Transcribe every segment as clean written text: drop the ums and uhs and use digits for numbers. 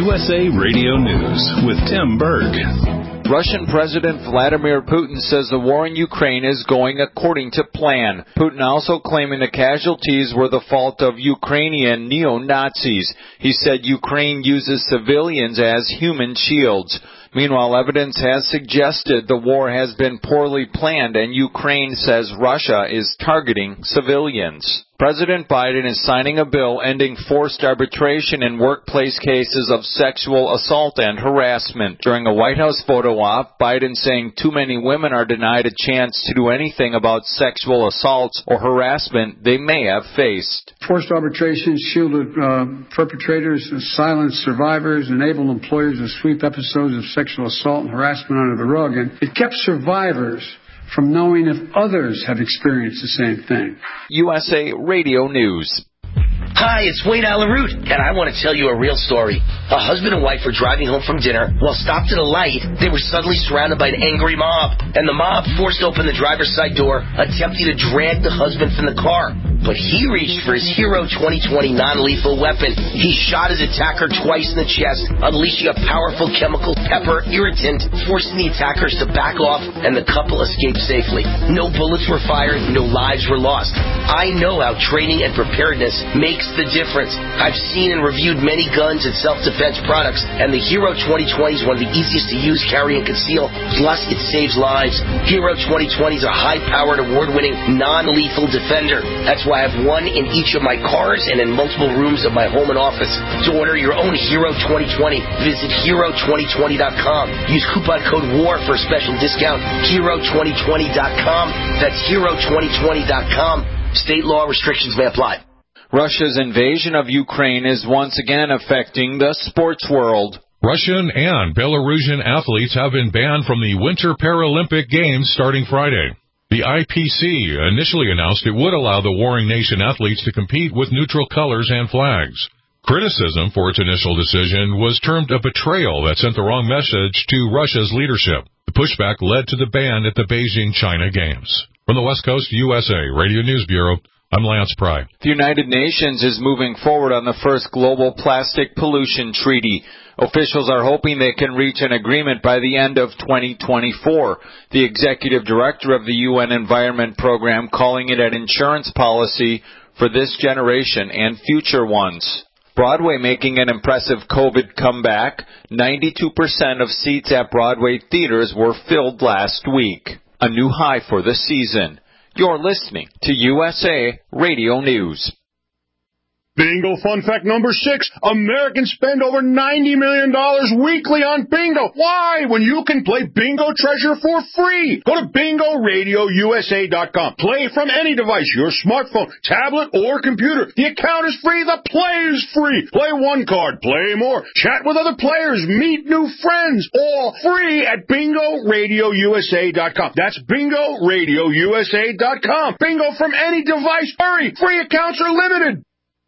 USA Radio News with Tim Berg. Russian President Vladimir Putin says the war in Ukraine is going according to plan. Putin also claiming the casualties were the fault of Ukrainian neo-Nazis. He said Ukraine uses civilians as human shields. Meanwhile, evidence has suggested the war has been poorly planned, and Ukraine says Russia is targeting civilians. President Biden is signing a bill ending forced arbitration in workplace cases of sexual assault and harassment. During a White House photo op, Biden saying too many women are denied a chance to do anything about sexual assaults or harassment they may have faced. Forced arbitration shielded perpetrators, silence survivors, enabled employers to sweep episodes of sexual assault and harassment under the rug, and it kept survivors from knowing if others have experienced the same thing. USA Radio News. Hi, it's Wayne Alaroot, and I want to tell you a real story. A husband and wife were driving home from dinner. While stopped at a light, they were suddenly surrounded by an angry mob, and the mob forced open the driver's side door, attempting to drag the husband from the car. But he reached for his Hero 2020 non-lethal weapon. He shot his attacker twice in the chest, unleashing a powerful chemical pepper irritant, forcing the attackers to back off, and the couple escaped safely. No bullets were fired, no lives were lost. I know how training and preparedness makes the difference. I've seen and reviewed many guns and self-defense products, and the Hero 2020 is one of the easiest to use, carry, and conceal. Plus, it saves lives. Hero 2020 is a high-powered, award-winning, non-lethal defender. That's why I have one in each of my cars and in multiple rooms of my home and office. To order your own Hero 2020, visit Hero2020.com. Use coupon code WAR for a special discount. Hero2020.com. That's Hero2020.com. State law restrictions may apply. Russia's invasion of Ukraine is once again affecting the sports world. Russian and Belarusian athletes have been banned from the Winter Paralympic Games starting Friday. The IPC initially announced it would allow the warring nation athletes to compete with neutral colors and flags. Criticism for its initial decision was termed a betrayal that sent the wrong message to Russia's leadership. The pushback led to the ban at the Beijing China Games. From the West Coast USA Radio News Bureau, I'm Lance Pry. The United Nations is moving forward on the first global plastic pollution treaty. Officials are hoping they can reach an agreement by the end of 2024. The executive director of the UN Environment Program calling it an insurance policy for this generation and future ones. Broadway making an impressive COVID comeback. 92% of seats at Broadway theaters were filled last week. A new high for the season. You're listening to USA Radio News. Bingo fun fact number 6. Americans spend over $90 million weekly on bingo. Why? When you can play Bingo Treasure for free. Go to BingoRadioUSA.com. Play from any device, your smartphone, tablet, or computer. The account is free. The play is free. Play one card. Play more. Chat with other players. Meet new friends. All free at BingoRadioUSA.com. That's BingoRadioUSA.com. Bingo from any device. Hurry. Free accounts are limited.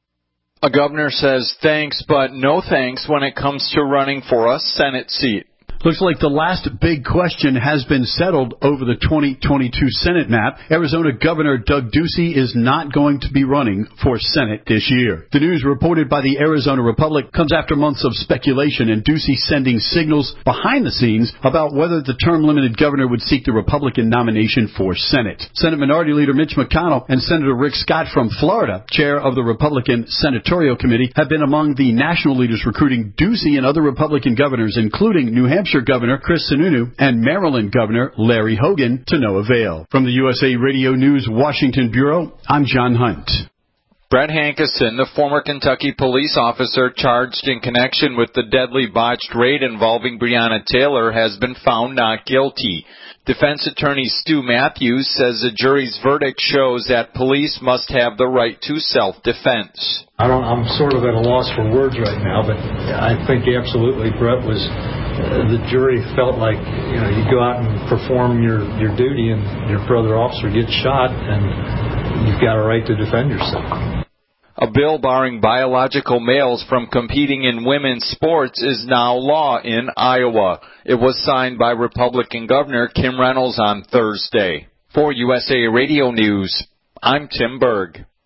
A governor says thanks, but no thanks when it comes to running for a Senate seat. Looks like the last big question has been settled over the 2022 Senate map. Arizona Governor Doug Ducey is not going to be running for Senate this year. The news reported by the Arizona Republic comes after months of speculation and Ducey sending signals behind the scenes about whether the term-limited governor would seek the Republican nomination for Senate. Senate Minority Leader Mitch McConnell and Senator Rick Scott from Florida, chair of the Republican Senatorial Committee, have been among the national leaders recruiting Ducey and other Republican governors, including New Hampshire Governor Chris Sununu and Maryland Governor Larry Hogan, to no avail. From the USA Radio News Washington Bureau, I'm John Hunt. Brett Hankerson, the former Kentucky police officer charged in connection with the deadly botched raid involving Breonna Taylor, has been found not guilty. Defense attorney Stu Matthews says the jury's verdict shows that police must have the right to self-defense. I'm sort of at a loss for words right now, but I think absolutely Brett was, the jury felt like, you go out and perform your duty and your brother officer gets shot and you've got a right to defend yourself. A bill barring biological males from competing in women's sports is now law in Iowa. It was signed by Republican Governor Kim Reynolds on Thursday. For USA Radio News, I'm Tim Berg.